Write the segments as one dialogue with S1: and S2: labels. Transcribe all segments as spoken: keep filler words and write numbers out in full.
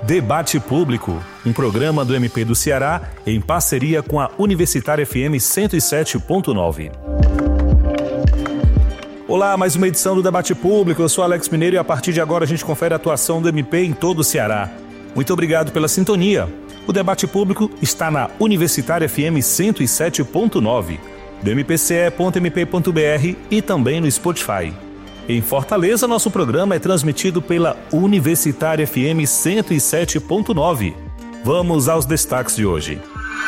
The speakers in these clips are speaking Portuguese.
S1: Debate Público, um programa do M P do Ceará em parceria com a Universitária F M cento e sete ponto nove. Olá, mais uma edição do Debate Público. Eu sou Alex Mineiro e a partir de agora a gente confere a atuação do M P em todo o Ceará. Muito obrigado pela sintonia. O Debate Público está na Universitária F M cento e sete ponto nove, do m p c e ponto m p ponto b r e também no Spotify. Em Fortaleza, nosso programa é transmitido pela Universitária F M cento e sete ponto nove. Vamos aos destaques de hoje.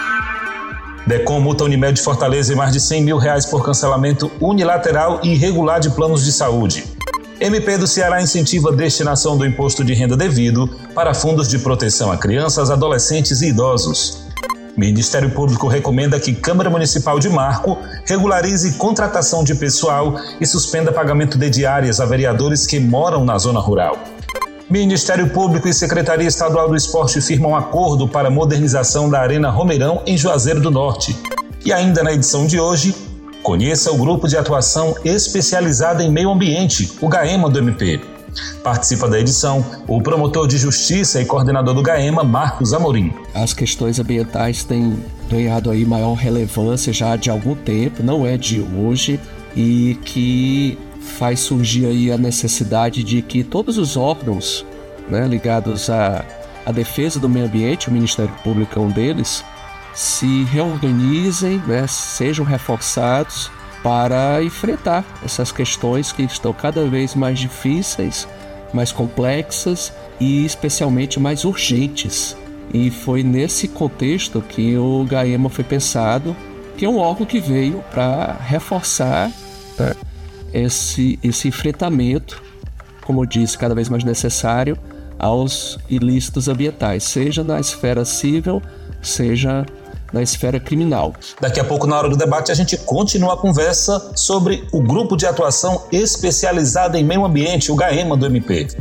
S1: DECOM multa Unimed Fortaleza em mais de cem mil reais por cancelamento unilateral e irregular de planos de saúde. M P do Ceará incentiva a destinação do imposto de renda devido para fundos de proteção a crianças, adolescentes e idosos. Ministério Público recomenda que Câmara Municipal de Marco regularize contratação de pessoal e suspenda pagamento de diárias a vereadores que moram na zona rural. Ministério Público e Secretaria Estadual do Esporte firmam um acordo para a modernização da Arena Romeirão em Juazeiro do Norte. E ainda na edição de hoje, conheça o Grupo de Atuação Especializada em Meio Ambiente, o GAEMA do M P. Participa da edição o promotor de justiça e coordenador do GAEMA, Marcos Amorim.
S2: As questões ambientais têm ganhado aí maior relevância já de algum tempo, não é de hoje, e que faz surgir aí a necessidade de que todos os órgãos, né, ligados à, à defesa do meio ambiente, o Ministério Público é um deles, se reorganizem, né, sejam reforçados para enfrentar essas questões que estão cada vez mais difíceis, mais complexas e especialmente mais urgentes. E foi nesse contexto que o GAEMA foi pensado, que é um órgão que veio para reforçar, né, esse, esse enfrentamento, como eu disse, cada vez mais necessário aos ilícitos ambientais, seja na esfera civil, seja na esfera criminal.
S1: Daqui a pouco, na hora do debate, a gente continua a conversa sobre o Grupo de Atuação Especializada em Meio Ambiente, o GAEMA do M P.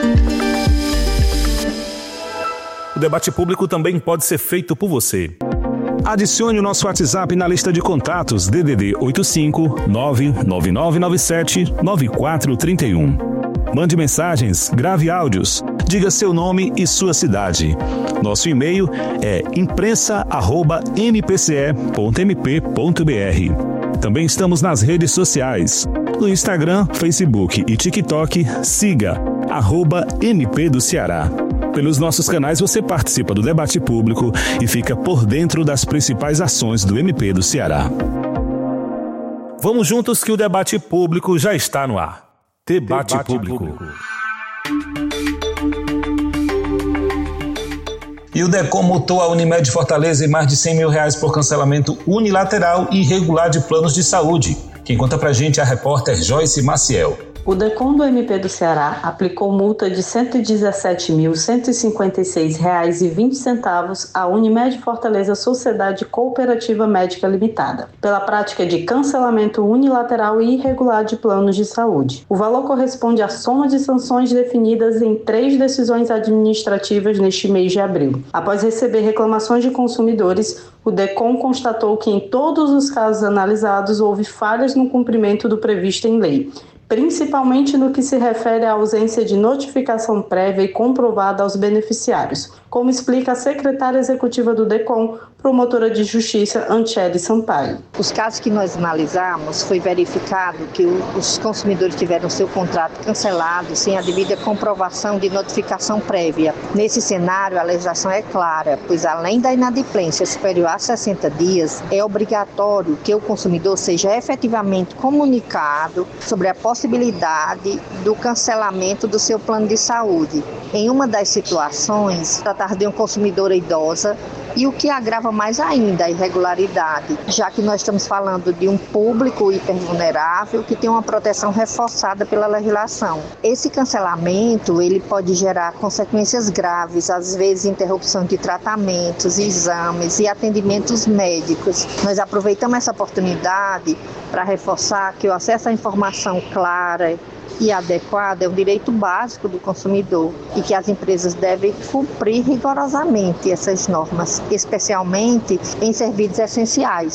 S1: O debate público também pode ser feito por você. Adicione o nosso WhatsApp na lista de contatos D D D oito cinco nove nove nove nove sete nove quatro três um. Mande mensagens, grave áudios, diga seu nome e sua cidade. Nosso e-mail é imprensa arroba m p c e ponto m p ponto b r. Também estamos nas redes sociais. No Instagram, Facebook e TikTok, siga arroba M P do Ceará. Pelos nossos canais você participa do debate público e fica por dentro das principais ações do M P do Ceará. Vamos juntos que o debate público já está no ar. Debate, debate público. público. E o DECOM multou a Unimed Fortaleza em mais de cem mil reais por cancelamento unilateral e irregular de planos de saúde. Quem conta pra gente é a repórter Joyce Maciel.
S3: O DECOM do M P do Ceará aplicou multa de cento e dezessete mil cento e cinquenta e seis reais e vinte centavos à Unimed Fortaleza Sociedade Cooperativa Médica Limitada, pela prática de cancelamento unilateral e irregular de planos de saúde. O valor corresponde à soma de sanções definidas em três decisões administrativas neste mês de abril. Após receber reclamações de consumidores, o DECOM constatou que em todos os casos analisados houve falhas no cumprimento do previsto em lei, principalmente no que se refere à ausência de notificação prévia e comprovada aos beneficiários, como explica a secretária executiva do DECOM, promotora de justiça Anchele Sampaio.
S4: Os casos que nós analisamos, foi verificado que os consumidores tiveram seu contrato cancelado sem a devida comprovação de notificação prévia. Nesse cenário, a legislação é clara, pois além da inadimplência superior a sessenta dias, é obrigatório que o consumidor seja efetivamente comunicado sobre a possibilidade do cancelamento do seu plano de saúde. Em uma das situações, tratar de uma consumidora idosa, e o que agrava mais ainda a irregularidade, já que nós estamos falando de um público hipervulnerável que tem uma proteção reforçada pela legislação. Esse cancelamento ele pode gerar consequências graves, às vezes interrupção de tratamentos, exames e atendimentos médicos. Nós aproveitamos essa oportunidade para reforçar que o acesso à informação clara e adequada é um direito básico do consumidor e que as empresas devem cumprir rigorosamente essas normas, especialmente em serviços essenciais,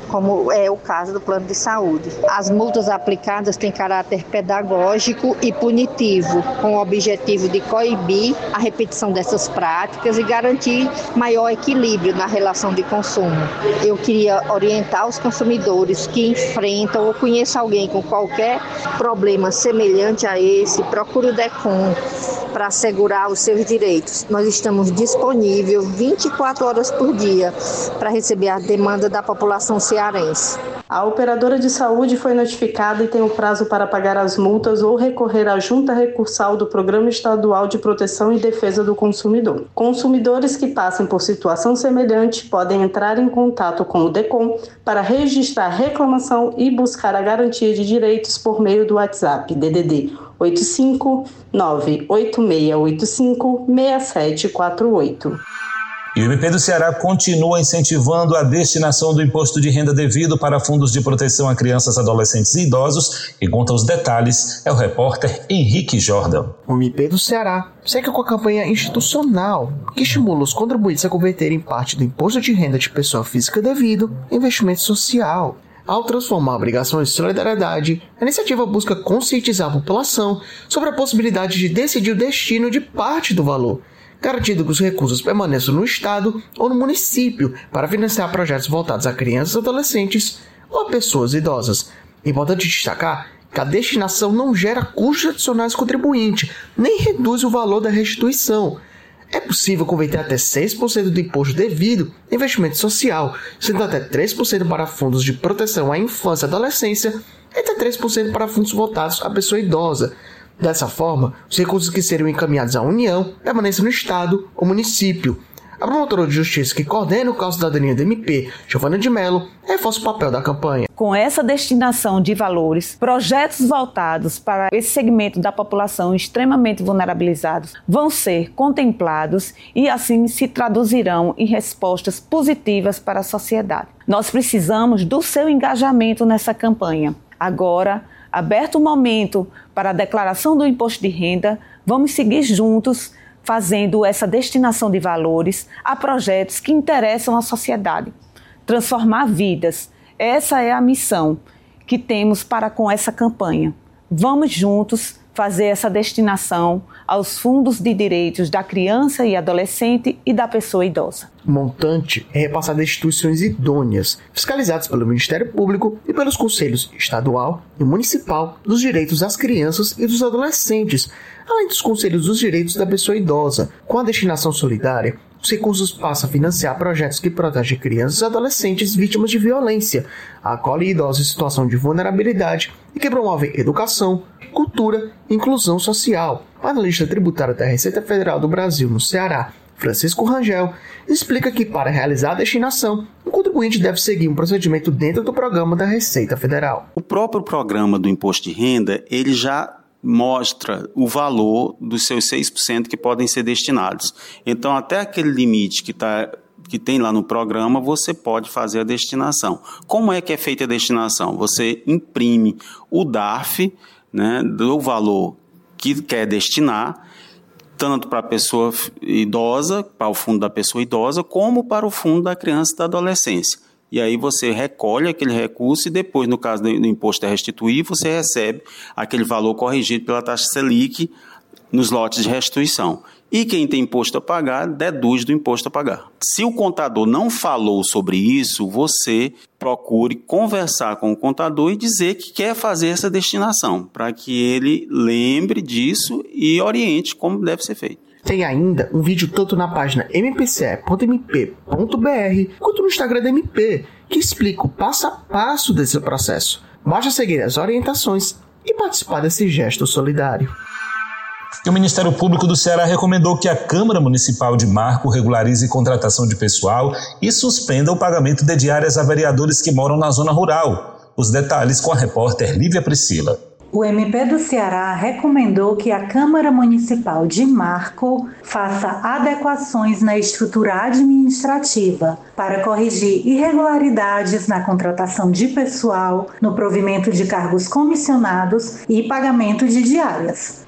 S4: como é o caso do plano de saúde. As multas aplicadas têm caráter pedagógico e punitivo, com o objetivo de coibir a repetição dessas práticas e garantir maior equilíbrio na relação de consumo. Eu queria orientar os consumidores que enfrentam ou conheçam alguém com qualquer problema semelhante a esse, procure o DECOM para assegurar os seus direitos. Nós estamos disponíveis vinte e quatro horas por dia para receber a demanda da população cearense.
S3: A operadora de saúde foi notificada e tem o prazo para pagar as multas ou recorrer à junta recursal do Programa Estadual de Proteção e Defesa do Consumidor. Consumidores que passem por situação semelhante podem entrar em contato com o DECOM para registrar reclamação e buscar a garantia de direitos por meio do WhatsApp D D D oito cinco nove oito seis oito cinco seis sete quatro oito.
S1: E o M P do Ceará continua incentivando a destinação do imposto de renda devido para fundos de proteção a crianças, adolescentes e idosos. E conta os detalhes é o repórter Henrique Jordan.
S5: O M P do Ceará segue com a campanha institucional que estimula os contribuintes a converterem parte do imposto de renda de pessoa física devido em investimento social. Ao transformar a obrigação em solidariedade, a iniciativa busca conscientizar a população sobre a possibilidade de decidir o destino de parte do valor, garantindo que os recursos permaneçam no Estado ou no município para financiar projetos voltados a crianças, adolescentes ou a pessoas idosas. É importante destacar que a destinação não gera custos adicionais ao contribuinte, nem reduz o valor da restituição. É possível converter até seis por cento do imposto devido em investimento social, sendo até três por cento para fundos de proteção à infância e adolescência e até três por cento para fundos voltados à pessoa idosa. Dessa forma, os recursos que seriam encaminhados à União permanecem no Estado ou município. A promotora de justiça que coordena o caso da cidadania do M P, Giovana de Mello, reforça o papel da campanha.
S6: Com essa destinação de valores, projetos voltados para esse segmento da população extremamente vulnerabilizados vão ser contemplados e assim se traduzirão em respostas positivas para a sociedade. Nós precisamos do seu engajamento nessa campanha. Agora, aberto o momento para a declaração do imposto de renda, vamos seguir juntos fazendo essa destinação de valores a projetos que interessam a sociedade. Transformar vidas. Essa é a missão que temos para com essa campanha. Vamos juntos fazer essa destinação aos fundos de direitos da criança e adolescente e da pessoa idosa.
S5: O montante é repassado a instituições idôneas, fiscalizadas pelo Ministério Público e pelos Conselhos Estadual e Municipal dos Direitos das Crianças e dos Adolescentes, além dos Conselhos dos Direitos da Pessoa Idosa. Com a destinação solidária, os recursos passam a financiar projetos que protegem crianças e adolescentes vítimas de violência, acolhem idosos em situação de vulnerabilidade e que promovem educação, cultura e inclusão social. O analista tributário da Receita Federal do Brasil no Ceará, Francisco Rangel, explica que para realizar a destinação, o contribuinte deve seguir um procedimento dentro do programa da Receita Federal.
S7: O próprio programa do imposto de renda, ele já mostra o valor dos seus seis por cento que podem ser destinados. Então, até aquele limite que, tá, que tem lá no programa, você pode fazer a destinação. Como é que é feita a destinação? Você imprime o D A R F, né, do valor que quer destinar, tanto para a pessoa idosa, para o fundo da pessoa idosa, como para o fundo da criança e da adolescência. E aí você recolhe aquele recurso e depois, no caso do imposto a restituir, você recebe aquele valor corrigido pela taxa Selic nos lotes de restituição. E quem tem imposto a pagar, deduz do imposto a pagar. Se o contador não falou sobre isso, você procure conversar com o contador e dizer que quer fazer essa destinação, para que ele lembre disso e oriente como deve ser feito.
S5: Tem ainda um vídeo tanto na página m p c e ponto m p ponto b r quanto no Instagram da M P, que explica o passo a passo desse processo. Basta seguir as orientações e participar desse gesto solidário.
S1: E o Ministério Público do Ceará recomendou que a Câmara Municipal de Marco regularize contratação de pessoal e suspenda o pagamento de diárias a vereadores que moram na zona rural. Os detalhes com a repórter Lívia Priscila.
S8: O M P do Ceará recomendou que a Câmara Municipal de Marco faça adequações na estrutura administrativa para corrigir irregularidades na contratação de pessoal, no provimento de cargos comissionados e pagamento de diárias.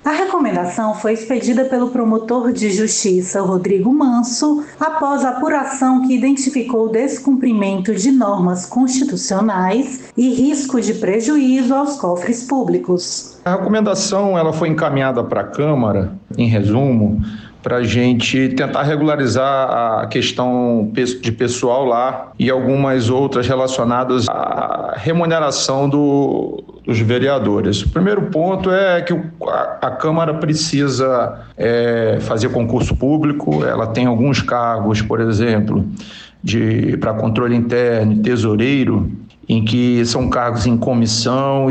S8: A recomendação foi expedida pelo promotor de justiça Rodrigo Manso após a apuração que identificou o descumprimento de normas constitucionais e risco de prejuízo aos cofres públicos.
S9: A recomendação ela foi encaminhada para a Câmara, em resumo, para a gente tentar regularizar a questão de pessoal lá e algumas outras relacionadas à remuneração do, dos vereadores. O primeiro ponto é que a, a Câmara precisa é, fazer concurso público, ela tem alguns cargos, por exemplo, para controle interno e tesoureiro, em que são cargos em comissão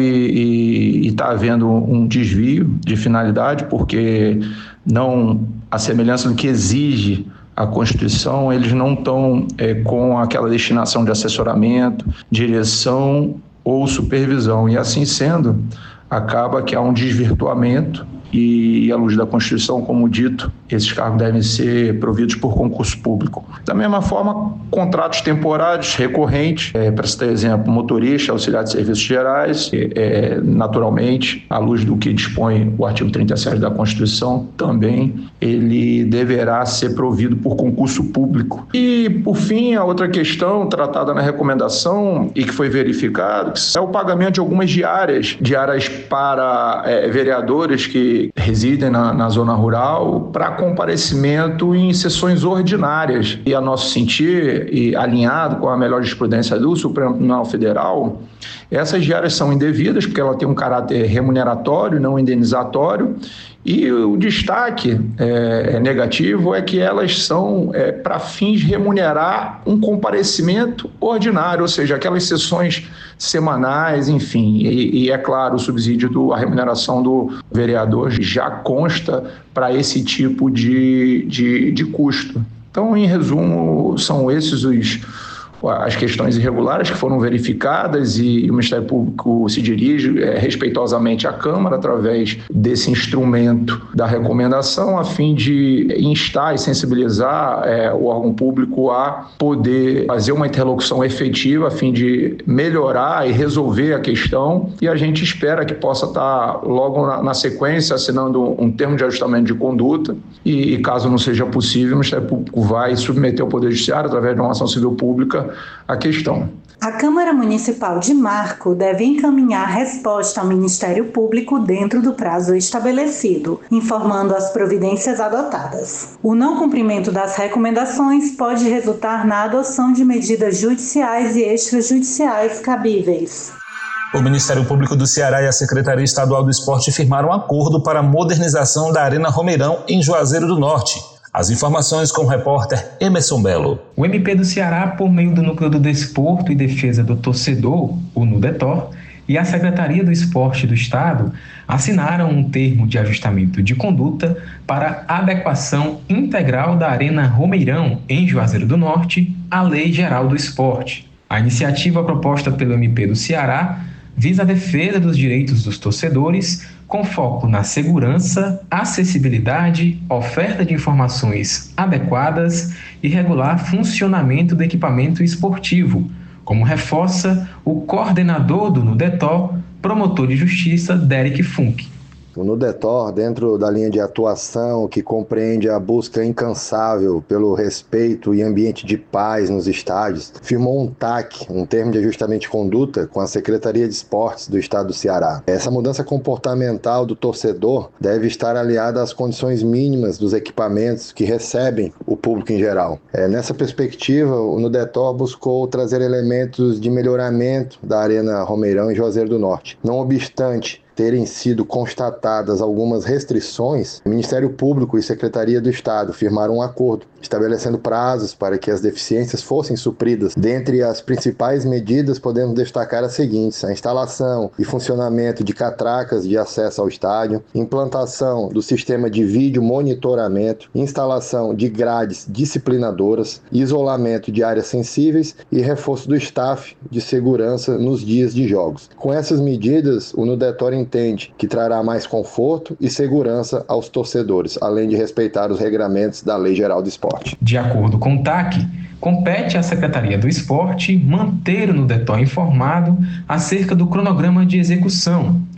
S9: e está havendo um desvio de finalidade, porque não, a semelhança do que exige a Constituição, eles não estão é, com aquela destinação de assessoramento, direção ou supervisão. E assim sendo, acaba que há um desvirtuamento e, à luz da Constituição, como dito, esses cargos devem ser providos por concurso público. Da mesma forma, contratos temporários recorrentes, é, para citar exemplo, motorista, auxiliar de serviços gerais, é, naturalmente, à luz do que dispõe o artigo trinta e sete da Constituição, também ele deverá ser provido por concurso público. E, por fim, a outra questão tratada na recomendação e que foi verificado é o pagamento de algumas diárias, diárias para é, vereadores que residem na, na zona rural, para comparecimento em sessões ordinárias. E, a nosso sentir, e alinhado com a melhor jurisprudência do Supremo Tribunal Federal, essas diárias são indevidas, porque ela tem um caráter remuneratório, não indenizatório, e o destaque é, negativo é que elas são é, para fins de remunerar um comparecimento ordinário, ou seja, aquelas sessões semanais, enfim, e, e é claro, o subsídio, do, a remuneração do vereador já consta para esse tipo de, de, de custo. Então, em resumo, são esses os as questões irregulares que foram verificadas e o Ministério Público se dirige é, respeitosamente à Câmara através desse instrumento da recomendação a fim de instar e sensibilizar é, o órgão público a poder fazer uma interlocução efetiva a fim de melhorar e resolver a questão, e a gente espera que possa estar logo na, na sequência assinando um termo de ajustamento de conduta e, e caso não seja possível, o Ministério Público vai submeter ao Poder Judiciário através de uma ação civil pública a questão.
S8: A Câmara Municipal de Marco deve encaminhar resposta ao Ministério Público dentro do prazo estabelecido, informando as providências adotadas. O não cumprimento das recomendações pode resultar na adoção de medidas judiciais e extrajudiciais cabíveis.
S1: O Ministério Público do Ceará e a Secretaria Estadual do Esporte firmaram um acordo para a modernização da Arena Romeirão em Juazeiro do Norte. As informações com o repórter Emerson Belo.
S10: O M P do Ceará, por meio do Núcleo do Desporto e Defesa do Torcedor, o NUDETOR, e a Secretaria do Esporte do Estado, assinaram um termo de ajustamento de conduta para a adequação integral da Arena Romeirão, em Juazeiro do Norte, à Lei Geral do Esporte. A iniciativa proposta pelo M P do Ceará visa a defesa dos direitos dos torcedores, com foco na segurança, acessibilidade, oferta de informações adequadas e regular funcionamento do equipamento esportivo, como reforça o coordenador do NUDETOR, promotor de justiça Derek Funk.
S11: O NUDETOR, dentro da linha de atuação que compreende a busca incansável pelo respeito e ambiente de paz nos estádios, firmou um T A C, um termo de ajustamento de conduta, com a Secretaria de Esportes do Estado do Ceará. Essa mudança comportamental do torcedor deve estar aliada às condições mínimas dos equipamentos que recebem o público em geral. É, nessa perspectiva, o NUDETOR buscou trazer elementos de melhoramento da Arena Romeirão em Juazeiro do Norte. Não obstante terem sido constatadas algumas restrições, o Ministério Público e Secretaria do Estado firmaram um acordo estabelecendo prazos para que as deficiências fossem supridas. Dentre as principais medidas, podemos destacar as seguintes: a instalação e funcionamento de catracas de acesso ao estádio, implantação do sistema de vídeo monitoramento, instalação de grades disciplinadoras, isolamento de áreas sensíveis e reforço do staff de segurança nos dias de jogos. Com essas medidas, o NUDETOR entende que trará mais conforto e segurança aos torcedores, além de respeitar os regramentos da Lei Geral do Esporte.
S10: De acordo com o T A C, compete à Secretaria do Esporte manter o NUDETOR informado acerca do cronograma de execução,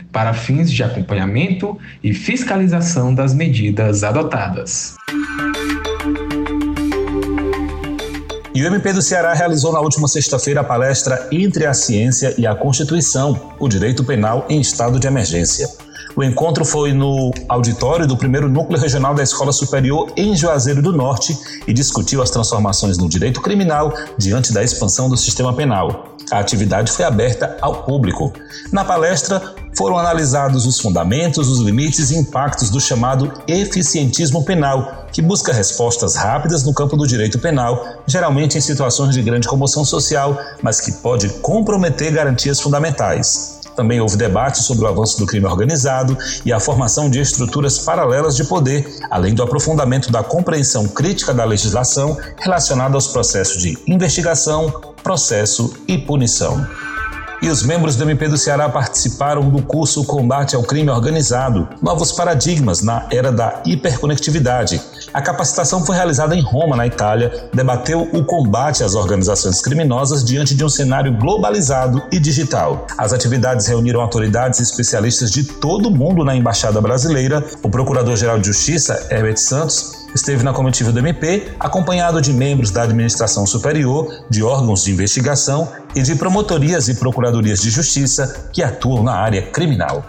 S10: para fins de acompanhamento e fiscalização das medidas adotadas.
S1: E o M P do Ceará realizou na última sexta-feira a palestra Entre a Ciência e a Constituição, o Direito Penal em Estado de Emergência. O encontro foi no auditório do primeiro Núcleo Regional da Escola Superior em Juazeiro do Norte e discutiu as transformações no direito criminal diante da expansão do sistema penal. A atividade foi aberta ao público. Na palestra, foram analisados os fundamentos, os limites e impactos do chamado eficientismo penal, que busca respostas rápidas no campo do direito penal, geralmente em situações de grande comoção social, mas que pode comprometer garantias fundamentais. Também houve debate sobre o avanço do crime organizado e a formação de estruturas paralelas de poder, além do aprofundamento da compreensão crítica da legislação relacionada aos processos de investigação, processo e punição. E os membros do M P do Ceará participaram do curso Combate ao Crime Organizado, Novos Paradigmas na Era da Hiperconectividade. A capacitação foi realizada em Roma, na Itália, debateu o combate às organizações criminosas diante de um cenário globalizado e digital. As atividades reuniram autoridades e especialistas de todo o mundo na Embaixada Brasileira. O Procurador-Geral de Justiça, Herbert Santos, esteve na comitiva do M P, acompanhado de membros da administração superior, de órgãos de investigação e de promotorias e procuradorias de justiça que atuam na área criminal.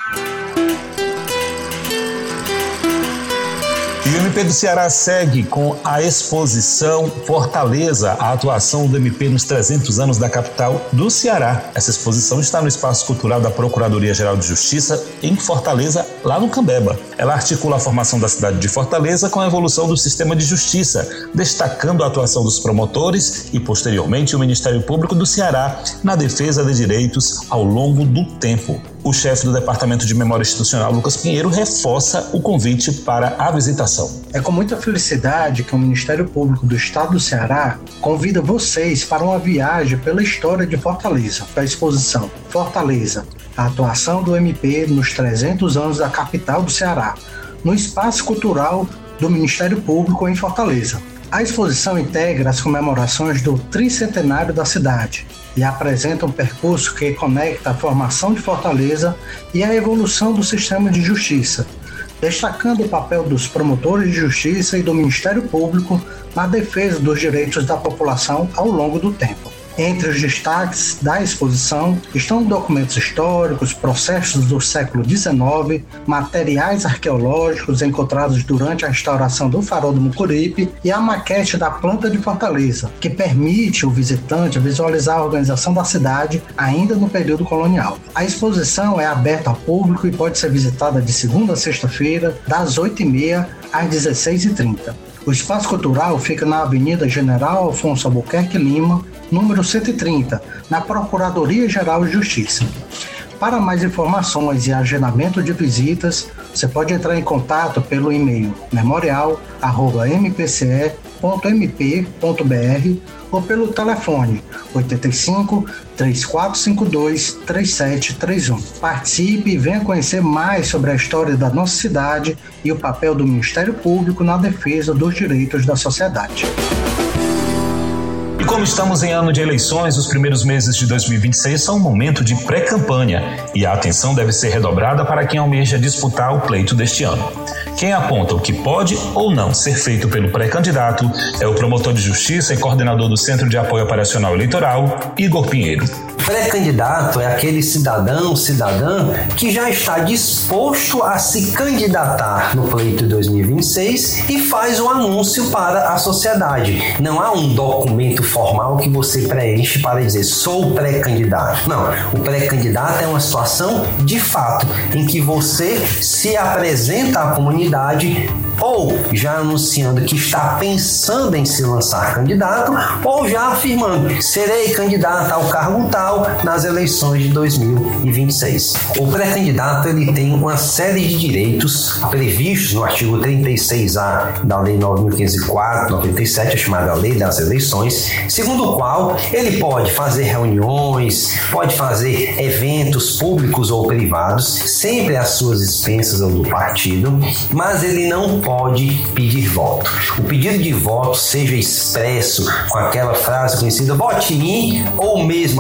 S1: E o M P do Ceará segue com a exposição Fortaleza, a atuação do M P nos trezentos anos da capital do Ceará. Essa exposição está no Espaço Cultural da Procuradoria-Geral de Justiça, em Fortaleza, lá no Cambeba. Ela articula a formação da cidade de Fortaleza com a evolução do sistema de justiça, destacando a atuação dos promotores e, posteriormente, o Ministério Público do Ceará na defesa de direitos ao longo do tempo. O chefe do Departamento de Memória Institucional, Lucas Pinheiro, reforça o convite para a visitação.
S12: É com muita felicidade que o Ministério Público do Estado do Ceará convida vocês para uma viagem pela história de Fortaleza, para a exposição Fortaleza, a atuação do M P nos trezentos anos da capital do Ceará, no Espaço Cultural do Ministério Público em Fortaleza. A exposição integra as comemorações do tricentenário da cidade e apresenta um percurso que conecta a formação de Fortaleza e a evolução do sistema de justiça, destacando o papel dos promotores de justiça e do Ministério Público na defesa dos direitos da população ao longo do tempo. Entre os destaques da exposição estão documentos históricos, processos do século dezenove, materiais arqueológicos encontrados durante a restauração do Farol do Mucuripe e a maquete da planta de Fortaleza, que permite o visitante visualizar a organização da cidade ainda no período colonial. A exposição é aberta ao público e pode ser visitada de segunda a sexta-feira, das oito e meia às dezesseis e trinta. O Espaço Cultural fica na Avenida General Afonso Albuquerque Lima, número cento e trinta, na Procuradoria-Geral de Justiça. Para mais informações e agendamento de visitas, você pode entrar em contato pelo e-mail memorial arroba m p c e ponto m p ponto b r ou pelo telefone oito cinco, três quatro cinco dois, três sete três um. Participe e venha conhecer mais sobre a história da nossa cidade e o papel do Ministério Público na defesa dos direitos da sociedade.
S1: E como estamos em ano de eleições, os primeiros meses de dois mil e vinte e seis são um momento de pré-campanha e a atenção deve ser redobrada para quem almeja disputar o pleito deste ano. Quem aponta o que pode ou não ser feito pelo pré-candidato é o promotor de justiça e coordenador do Centro de Apoio Operacional Eleitoral, Igor Pinheiro.
S13: Pré-candidato é aquele cidadão, cidadã que já está disposto a se candidatar no pleito de dois mil e vinte e seis e faz um anúncio para a sociedade. Não há um documento formal que você preenche para dizer sou pré-candidato. Não, o pré-candidato é uma situação de fato em que você se apresenta à comunidade ou já anunciando que está pensando em se lançar candidato ou já afirmando serei candidato ao cargo tal nas eleições de dois mil e vinte e seis. O pré-candidato ele tem uma série de direitos previstos no artigo trinta e seis A da Lei nove mil quinhentos e quatro, noventa e sete, a chamada Lei das Eleições, segundo o qual ele pode fazer reuniões, pode fazer eventos públicos ou privados, sempre às suas expensas ou do partido, mas ele não pode pedir voto. O pedido de voto seja expresso com aquela frase conhecida vote em mim ou mesmo através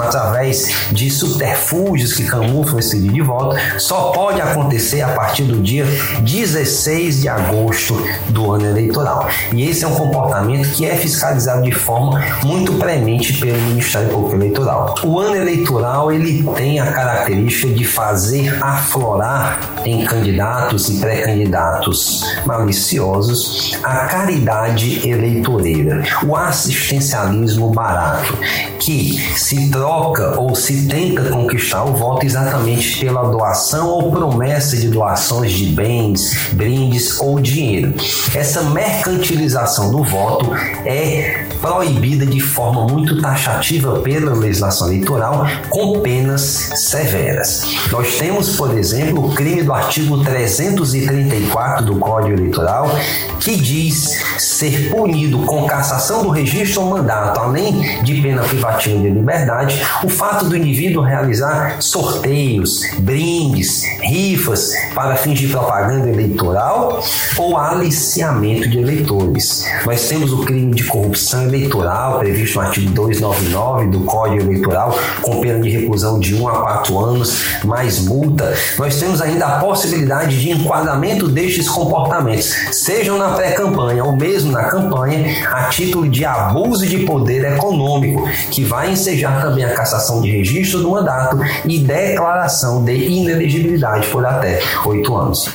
S13: através de subterfúgios que camuflam esse pedido de voto, só pode acontecer a partir do dia dezesseis de agosto do ano eleitoral. E esse é um comportamento que é fiscalizado de forma muito premente pelo Ministério Público Eleitoral. O ano eleitoral ele tem a característica de fazer aflorar em candidatos e pré-candidatos maliciosos a caridade eleitoreira, o assistencialismo barato, que se troca ou se tenta conquistar o voto exatamente pela doação ou promessa de doações de bens, brindes ou dinheiro. Essa mercantilização do voto é proibida de forma muito taxativa pela legislação eleitoral, com penas severas. Nós temos, por exemplo, o crime do artigo trezentos e trinta e quatro do Código Eleitoral, que diz ser punido com cassação do registro ou mandato, além de pena privativa de liberdade, o fato do indivíduo realizar sorteios, brindes, rifas para fins de propaganda eleitoral ou aliciamento de eleitores. Nós temos o crime de corrupção eleitoral, previsto no artigo duzentos e noventa e nove do Código Eleitoral, com pena de reclusão de um a quatro anos, mais multa. Nós temos ainda a possibilidade de enquadramento destes comportamentos, sejam na pré-campanha ou mesmo na campanha, a título de abuso de poder econômico, que vai ensejar também a cassação de registro do mandato e declaração de inelegibilidade por até oito anos.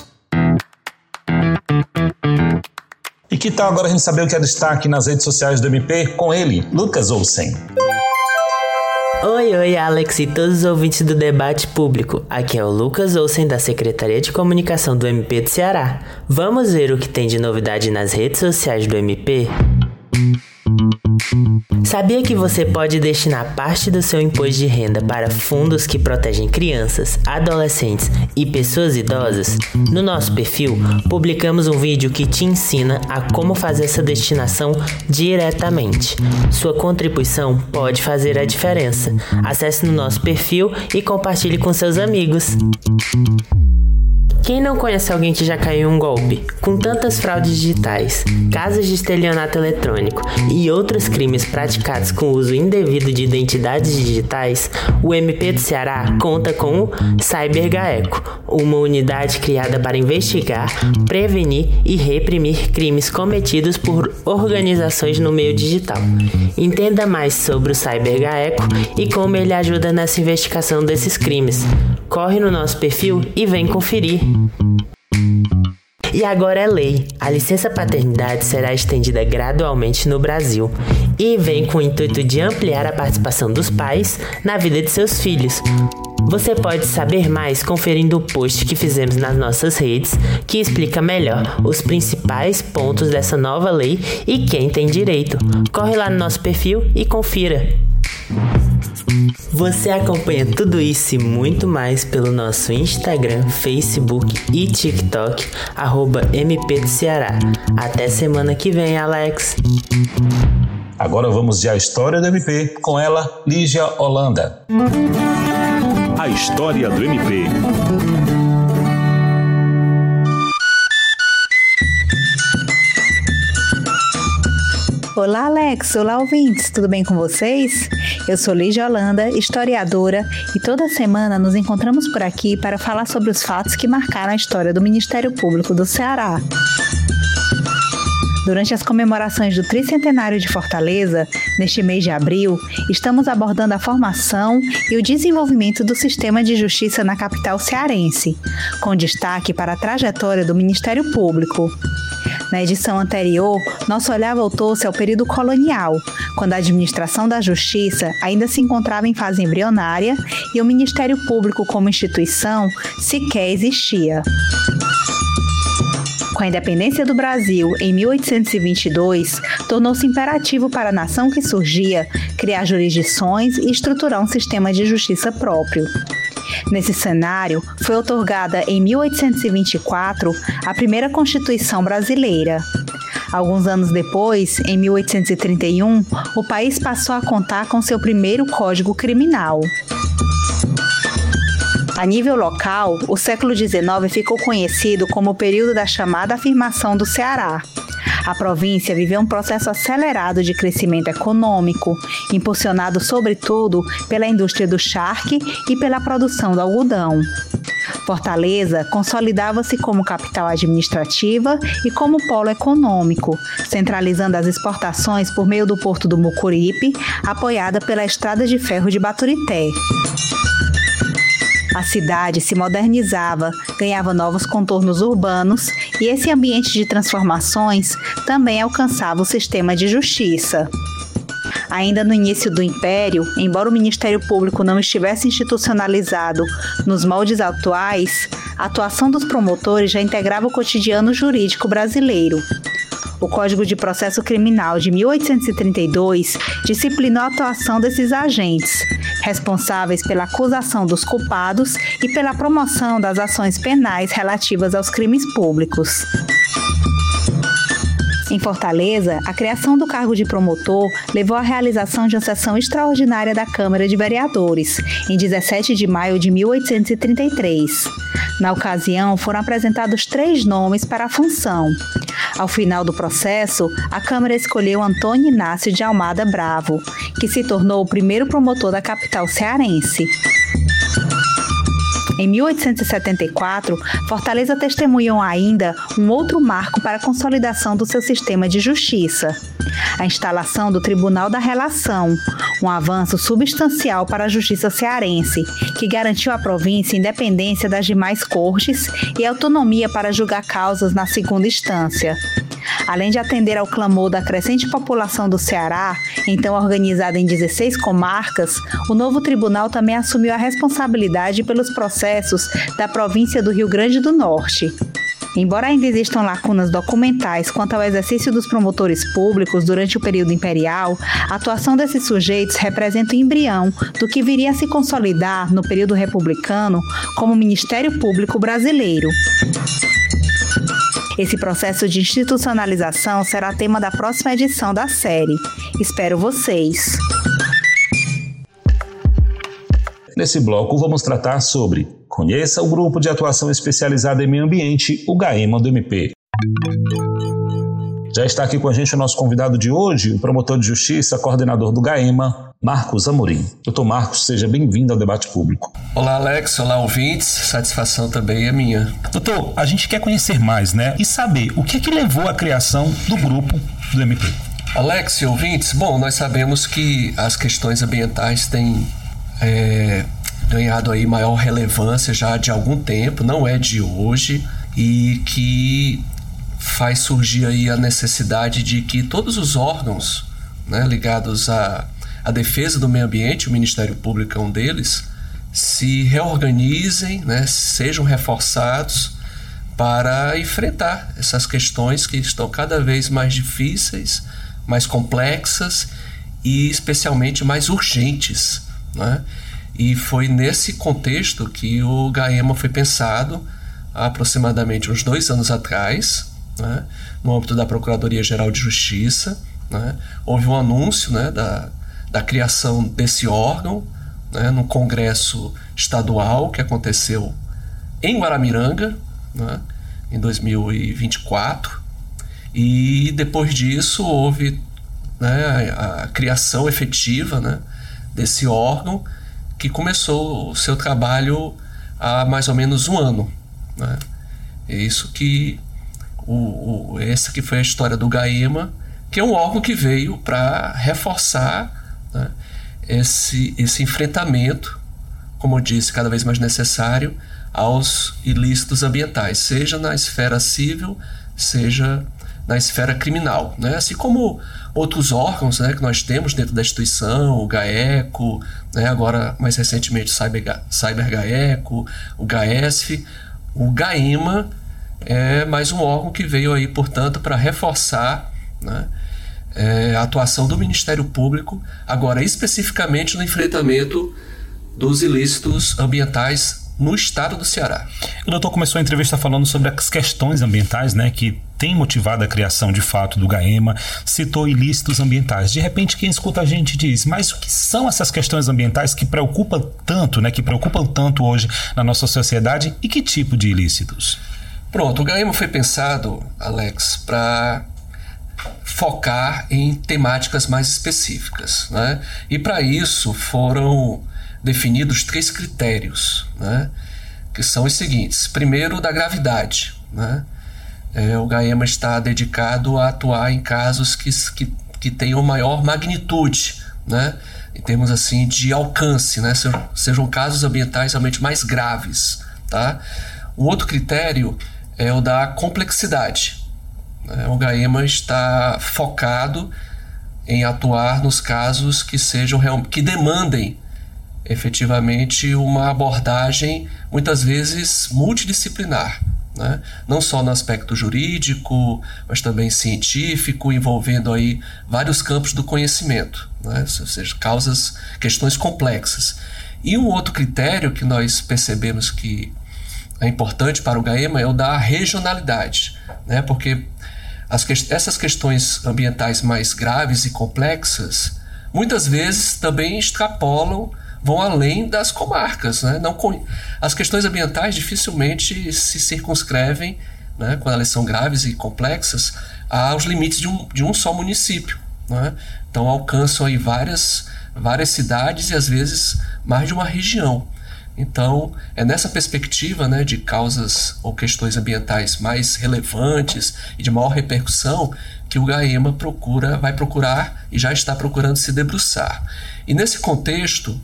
S1: E que tal agora a gente saber o que é destaque nas redes sociais do M P com ele, Lucas Olsen?
S14: Oi, oi, Alex e todos os ouvintes do Debate Público. Aqui é o Lucas Olsen, da Secretaria de Comunicação do M P do Ceará. Vamos ver o que tem de novidade nas redes sociais do M P? Sabia que você pode destinar parte do seu imposto de renda para fundos que protegem crianças, adolescentes e pessoas idosas? No nosso perfil, publicamos um vídeo que te ensina a como fazer essa destinação diretamente. Sua contribuição pode fazer a diferença. Acesse no nosso perfil e compartilhe com seus amigos. Quem não conhece alguém que já caiu em um golpe? Com tantas fraudes digitais, casos de estelionato eletrônico e outros crimes praticados com o uso indevido de identidades digitais, o M P do Ceará conta com o CyberGaeco, uma unidade criada para investigar, prevenir e reprimir crimes cometidos por organizações no meio digital. Entenda mais sobre o CyberGaeco e como ele ajuda nessa investigação desses crimes. Corre no nosso perfil e vem conferir. E agora é lei. A licença paternidade será estendida gradualmente no Brasil e vem com o intuito de ampliar a participação dos pais na vida de seus filhos. Você pode saber mais conferindo o post que fizemos nas nossas redes, que explica melhor os principais pontos dessa nova lei e quem tem direito. Corre lá no nosso perfil e confira. Você acompanha tudo isso e muito mais pelo nosso Instagram, Facebook e TikTok, arroba M P do Ceará. Até semana que vem, Alex.
S1: Agora vamos de A História do M P, com ela, Lígia Holanda. A História do M P.
S15: Olá, Alex. Olá, ouvintes. Tudo bem com vocês? Eu sou Lígia Holanda, historiadora, e toda semana nos encontramos por aqui para falar sobre os fatos que marcaram a história do Ministério Público do Ceará. Durante as comemorações do tricentenário de Fortaleza, neste mês de abril, estamos abordando a formação e o desenvolvimento do sistema de justiça na capital cearense, com destaque para a trajetória do Ministério Público. Na edição anterior, nosso olhar voltou-se ao período colonial, quando a administração da justiça ainda se encontrava em fase embrionária e o Ministério Público como instituição sequer existia. Com a independência do Brasil em mil oitocentos e vinte e dois, tornou-se imperativo para a nação que surgia criar jurisdições e estruturar um sistema de justiça próprio. Nesse cenário, foi outorgada em mil oitocentos e vinte e quatro a primeira Constituição brasileira. Alguns anos depois, em mil oitocentos e trinta e um, o país passou a contar com seu primeiro Código Criminal. A nível local, o século dezenove ficou conhecido como o período da chamada Afirmação do Ceará. A província viveu um processo acelerado de crescimento econômico, impulsionado sobretudo pela indústria do charque e pela produção do algodão. Fortaleza consolidava-se como capital administrativa e como polo econômico, centralizando as exportações por meio do Porto do Mucuripe, apoiada pela Estrada de Ferro de Baturité. A cidade se modernizava, ganhava novos contornos urbanos e esse ambiente de transformações também alcançava o sistema de justiça. Ainda no início do Império, embora o Ministério Público não estivesse institucionalizado nos moldes atuais, a atuação dos promotores já integrava o cotidiano jurídico brasileiro. O Código de Processo Criminal de mil oitocentos e trinta e dois disciplinou a atuação desses agentes, responsáveis pela acusação dos culpados e pela promoção das ações penais relativas aos crimes públicos. Em Fortaleza, a criação do cargo de promotor levou à realização de uma sessão extraordinária da Câmara de Vereadores, em dezessete de maio de mil oitocentos e trinta e três. Na ocasião, foram apresentados três nomes para a função. Ao final do processo, a Câmara escolheu Antônio Inácio de Almada Bravo, que se tornou o primeiro promotor da capital cearense. Em mil oitocentos e setenta e quatro, Fortaleza testemunhou ainda um outro marco para a consolidação do seu sistema de justiça: a instalação do Tribunal da Relação, um avanço substancial para a justiça cearense, que garantiu à província independência das demais cortes e autonomia para julgar causas na segunda instância. Além de atender ao clamor da crescente população do Ceará, então organizada em dezesseis comarcas, o novo tribunal também assumiu a responsabilidade pelos processos da província do Rio Grande do Norte. Embora ainda existam lacunas documentais quanto ao exercício dos promotores públicos durante o período imperial, a atuação desses sujeitos representa o embrião do que viria a se consolidar no período republicano como Ministério Público Brasileiro. Esse processo de institucionalização será tema da próxima edição da série. Espero vocês!
S1: Nesse bloco vamos tratar sobre: conheça o Grupo de Atuação Especializada em Meio Ambiente, o GAEMA do M P. Já está aqui com a gente o nosso convidado de hoje, o promotor de justiça, coordenador do GAEMA, Marcos Amorim. Doutor Marcos, seja bem-vindo ao debate público.
S2: Olá, Alex. Olá, ouvintes. Satisfação também é minha.
S1: Doutor, a gente quer conhecer mais, né? E saber o que é que levou à criação do grupo do M P.
S2: Alex e ouvintes, bom, nós sabemos que as questões ambientais têm é, ganhado aí maior relevância já de algum tempo, não é de hoje, e que faz surgir aí a necessidade de que todos os órgãos, né, ligados à, à defesa do meio ambiente, o Ministério Público é um deles, se reorganizem, né, sejam reforçados para enfrentar essas questões que estão cada vez mais difíceis, mais complexas e especialmente mais urgentes, né? E foi nesse contexto que o GAEMA foi pensado há aproximadamente uns dois anos atrás, né, no âmbito da Procuradoria-Geral de Justiça, né. Houve um anúncio, né, da, da criação desse órgão, né, no Congresso Estadual que aconteceu em Guaramiranga, né, em dois mil e vinte e quatro, e depois disso houve, né, a, a criação efetiva, né, desse órgão, que começou o seu trabalho há mais ou menos um ano, né. É isso que O, o, essa que foi a história do GAEMA, que é um órgão que veio para reforçar, né, esse, esse enfrentamento, como eu disse, cada vez mais necessário aos ilícitos ambientais, seja na esfera civil, seja na esfera criminal, né? Assim como outros órgãos, né, que nós temos dentro da instituição, o GAECO, né, agora mais recentemente o Cyber, CyberGAECO, o GAESF, o GAEMA é mais um órgão que veio aí, portanto, para reforçar, né, é, a atuação do Ministério Público, agora especificamente no enfrentamento dos ilícitos ambientais no estado do Ceará.
S1: O doutor começou a entrevista falando sobre as questões ambientais, né, que tem motivado a criação de fato do GAEMA, citou ilícitos ambientais. De repente, quem escuta a gente diz, mas o que são essas questões ambientais que preocupam tanto, né, que preocupam tanto hoje na nossa sociedade, e que tipo de ilícitos?
S2: Pronto, o GAEMA foi pensado, Alex, para focar em temáticas mais específicas, né? E para isso foram definidos três critérios, né? Que são os seguintes. Primeiro, da gravidade, né? É, o GAEMA está dedicado a atuar em casos que, que, que tenham maior magnitude, né? Em termos assim de alcance, né? Sejam, sejam casos ambientais realmente mais graves, tá? Um outro critério é o da complexidade. Né? O GAEMA está focado em atuar nos casos que sejam que demandem efetivamente uma abordagem muitas vezes multidisciplinar, né? Não só no aspecto jurídico, mas também científico, envolvendo aí vários campos do conhecimento, né? Ou seja, causas, questões complexas. E um outro critério que nós percebemos que é importante para o GAEMA é o da regionalidade, né? Porque as que, essas questões ambientais mais graves e complexas muitas vezes também extrapolam, vão além das comarcas, né? Não, as questões ambientais dificilmente se circunscrevem, né, quando elas são graves e complexas, aos limites de um, de um só município, né? Então alcançam aí várias, várias cidades e às vezes mais de uma região. Então é nessa perspectiva, né, de causas ou questões ambientais mais relevantes e de maior repercussão que o GAEMA procura, vai procurar e já está procurando se debruçar. E nesse contexto,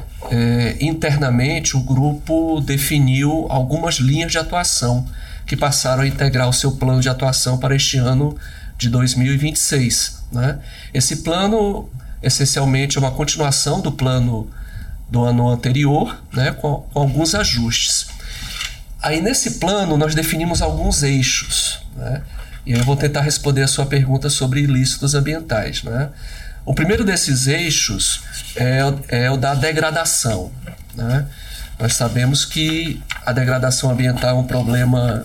S2: É, internamente o grupo definiu algumas linhas de atuação que passaram a integrar o seu plano de atuação para este ano de dois mil e vinte e seis, né? Esse plano essencialmente é uma continuação do plano do ano anterior, né, com, com alguns ajustes. Aí nesse plano nós definimos alguns eixos, né? E eu vou tentar responder a sua pergunta sobre ilícitos ambientais, né? O primeiro desses eixos é, é o da degradação, né? Nós sabemos que a degradação ambiental é um problema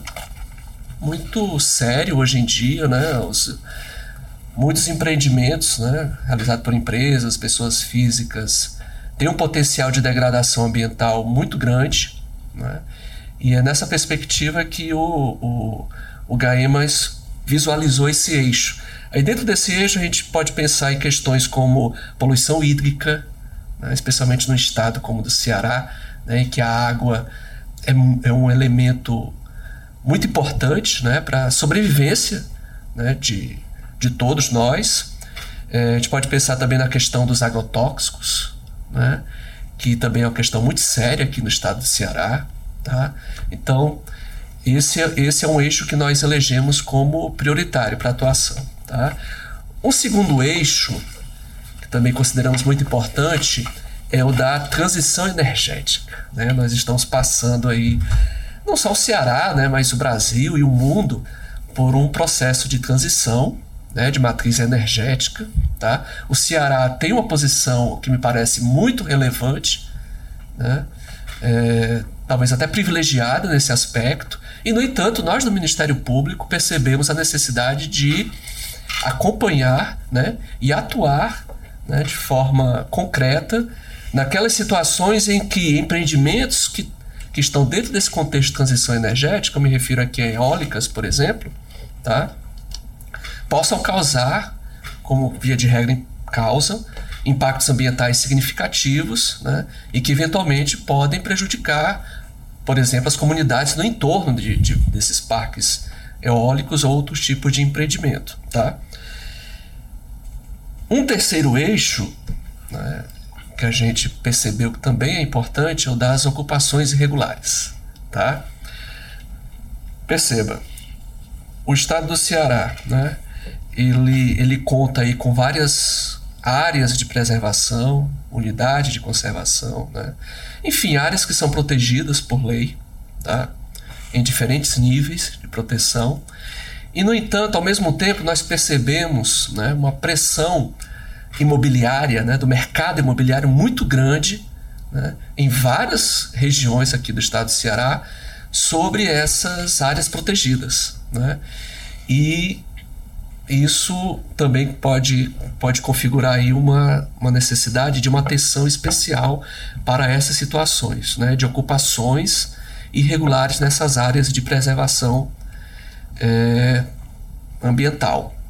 S2: muito sério hoje em dia, né? Os, muitos empreendimentos, né, realizados por empresas, pessoas físicas, têm um potencial de degradação ambiental muito grande, né? E é nessa perspectiva que o, o, o GAEMA visualizou esse eixo. Aí dentro desse eixo a gente pode pensar em questões como poluição hídrica, né, especialmente no estado como do Ceará, né, em que a água é, é um elemento muito importante, né, para a sobrevivência, né, de, de todos nós. É, a gente pode pensar também na questão dos agrotóxicos, né, que também é uma questão muito séria aqui no estado do Ceará, tá? Então esse, esse é um eixo que nós elegemos como prioritário para atuação. Tá? Um segundo eixo, que também consideramos muito importante, é o da transição energética, né? Nós estamos passando aí, não só o Ceará, né, mas o Brasil e o mundo, por um processo de transição, né, de matriz energética. Tá? O Ceará tem uma posição que me parece muito relevante, né? É, talvez até privilegiada nesse aspecto, e no entanto nós do Ministério Público percebemos a necessidade de acompanhar, né, e atuar, né, de forma concreta naquelas situações em que empreendimentos que, que estão dentro desse contexto de transição energética, eu me refiro aqui a eólicas, por exemplo, tá, possam causar, como via de regra causam, impactos ambientais significativos, né, e que eventualmente podem prejudicar, por exemplo, as comunidades no entorno de, de, desses parques eólicos ou outros tipos de empreendimento. Tá? Um terceiro eixo, né, que a gente percebeu que também é importante é o das ocupações irregulares. Tá? Perceba, o estado do Ceará, né, ele, ele conta aí com várias áreas de preservação, unidade de conservação, né? Enfim, áreas que são protegidas por lei, tá? Em diferentes níveis de proteção. E, no entanto, ao mesmo tempo, nós percebemos, né, uma pressão imobiliária, né, do mercado imobiliário muito grande, né, em várias regiões aqui do estado do Ceará sobre essas áreas protegidas, né? E isso também pode, pode configurar aí uma, uma necessidade de uma atenção especial para essas situações, né, de ocupações irregulares nessas áreas de preservação é, ambiental.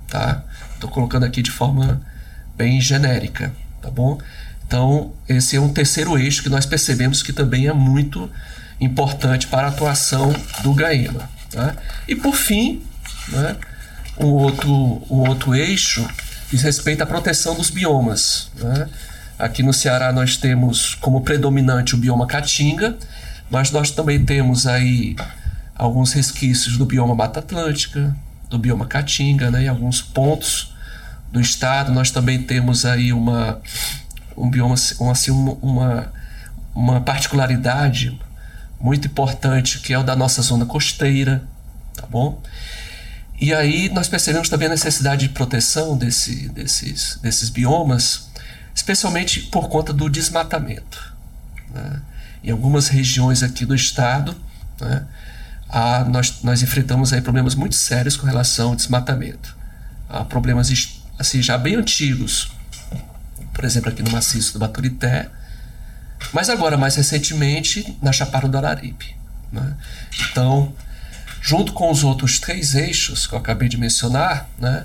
S2: tá? Estou colocando aqui de forma bem genérica, tá bom? Então, esse é um terceiro eixo que nós percebemos que também é muito importante para a atuação do GAEMA, tá? E por fim, né, um, outro, um outro eixo diz respeito à proteção dos biomas, né? Aqui no Ceará nós temos como predominante o bioma Caatinga, mas nós também temos aí alguns resquícios do bioma Mata Atlântica, do bioma Caatinga, né, em alguns pontos do estado. Nós também temos aí uma, um bioma, assim, uma, uma particularidade muito importante, que é o da nossa zona costeira, tá bom? E aí nós percebemos também a necessidade de proteção desse, desses, desses biomas, especialmente por conta do desmatamento, né? Em algumas regiões aqui do estado, né, há, nós, nós enfrentamos aí problemas muito sérios com relação ao desmatamento. Há problemas assim, já bem antigos, por exemplo, aqui no maciço do Baturité, mas agora, mais recentemente, na Chapada do Araripe, né? Então, junto com os outros três eixos que eu acabei de mencionar, né,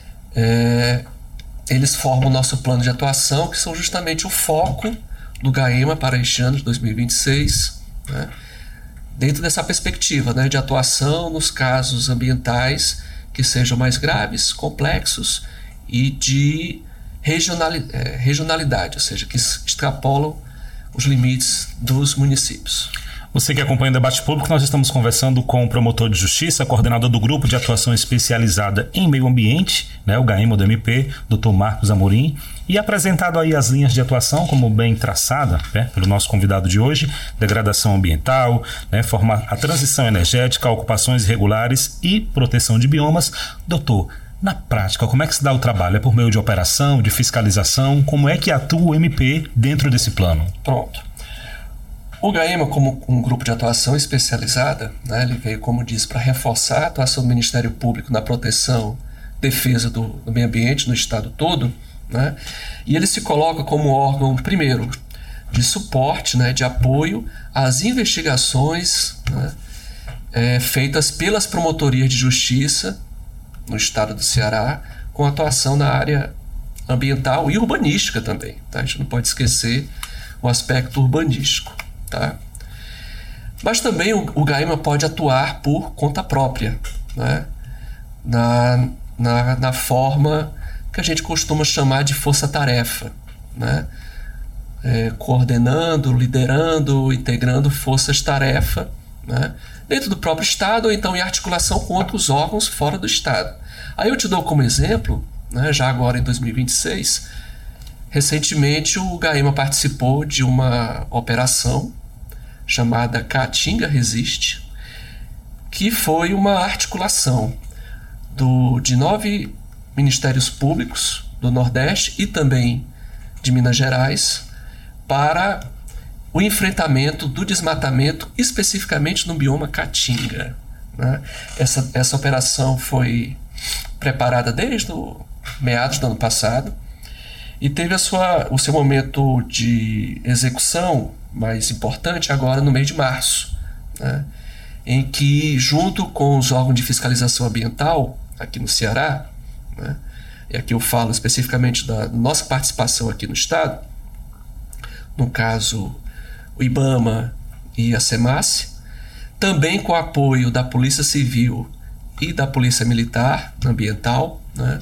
S2: é, eles formam o nosso plano de atuação, que são justamente o foco do GAEMA para este ano de dois mil e vinte e seis, né, dentro dessa perspectiva, né, de atuação nos casos ambientais que sejam mais graves, complexos e de regionali- é, regionalidade, ou seja, que extrapolam os limites dos municípios.
S1: Você que acompanha o debate público, nós estamos conversando com o promotor de justiça, coordenador do Grupo de Atuação Especializada em Meio Ambiente, né, o GAEMA do M P, doutor Marcos Amorim, e apresentado aí as linhas de atuação, como bem traçada, né, pelo nosso convidado de hoje: degradação ambiental, né, formar a transição energética, ocupações irregulares e proteção de biomas. Doutor, na prática, como é que se dá o trabalho? É por meio de operação, de fiscalização? Como é que atua o M P dentro desse plano?
S2: Pronto. O GAEMA, como um grupo de atuação especializada, né, ele veio, como diz, para reforçar a atuação do Ministério Público na proteção, defesa do, do meio ambiente no estado todo, né, e ele se coloca como órgão, primeiro, de suporte, né, de apoio às investigações, né, é, feitas pelas promotorias de justiça no estado do Ceará, com atuação na área ambiental e urbanística também, tá? A gente não pode esquecer o aspecto urbanístico, tá? Mas também o, o GAEMA pode atuar por conta própria, né? na, na, na forma que a gente costuma chamar de força-tarefa, né? É, coordenando, liderando, integrando forças-tarefa, né, dentro do próprio Estado, ou então em articulação com outros órgãos fora do Estado. Aí eu te dou como exemplo, né, já agora em dois mil e vinte e seis, recentemente o GAEMA participou de uma operação chamada Caatinga Resiste, que foi uma articulação do, de nove ministérios públicos do Nordeste e também de Minas Gerais para o enfrentamento do desmatamento, especificamente no bioma Caatinga, né? Essa, essa operação foi preparada desde o meados do ano passado e teve a sua, o seu momento de execução mais importante agora no mês de março, né? Em que, junto com os órgãos de fiscalização ambiental aqui no Ceará, né? E aqui eu falo especificamente da nossa participação aqui no estado, no caso o IBAMA e a SEMASSE, também com o apoio da Polícia Civil e da Polícia Militar Ambiental, né,